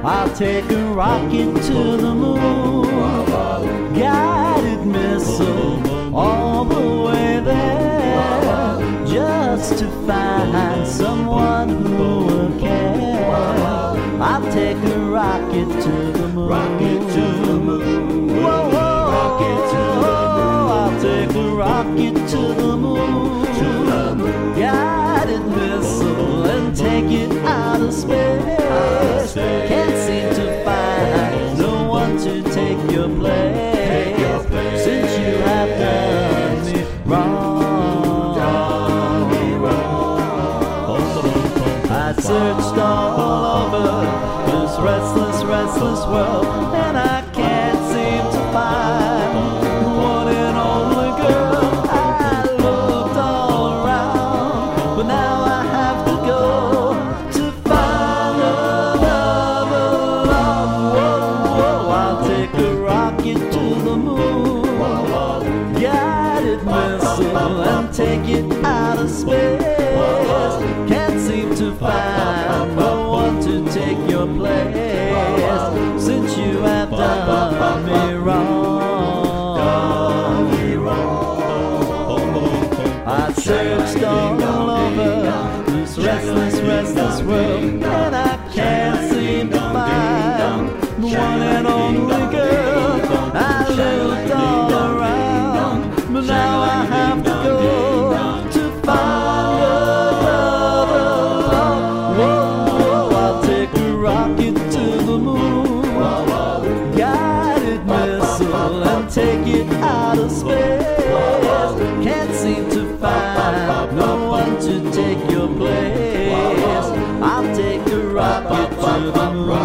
I'll take a rocket to the moon, guided missile all the way there, just to find someone who will care. I'll take a rocket to the moon, rocket to the moon, whoa, whoa. Rocket to the moon. I'll take a rocket to the moon, guided missile, and take it out of space. Can't seem to find no one to take your place, since you have done me wrong. I searched all over this restless, restless world, and I can't seem to find one and only girl. I looked all around, but now I have to go to find another love. Whoa, whoa, I'll take a rocket to the moon, guided missile, and take it out of space. Can't seem to find no one to take your place, since you have done me wrong. I searched all over this restless, restless world, and I can't seem to find the one and only girl. I looked all around, but now I have to go to find another love. Whoa, whoa, I'll take a rocket to the moon, guided missile, and take it out of space. Can't seem to find no one to take your place. I'll take a rocket to the moon.